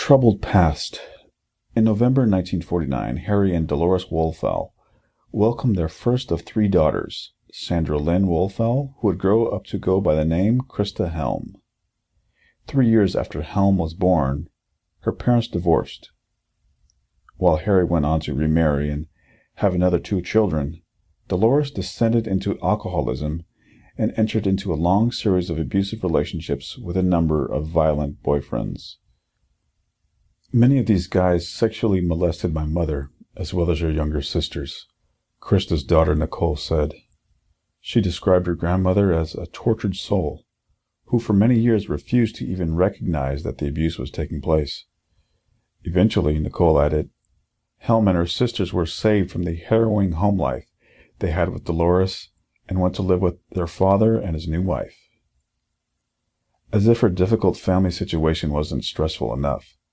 troubled past. In November 1949, Harry and Dolores Wolfell welcomed their first of three daughters, Sandra Lynn Wolfell, who would grow up to go by the name Christa Helm. 3 years after Helm was born, her parents divorced. While Harry went on to remarry and have another 2 children, Dolores descended into alcoholism and entered into a long series of abusive relationships with a number of violent boyfriends. Many of these guys sexually molested my mother, as well as her younger sisters, Christa's daughter Nicole said. She described her grandmother as a tortured soul, who for many years refused to even recognize that the abuse was taking place. Eventually, Nicole added, Helm and her sisters were saved from the harrowing home life they had with Dolores and went to live with their father and his new wife. As if her difficult family situation wasn't stressful enough,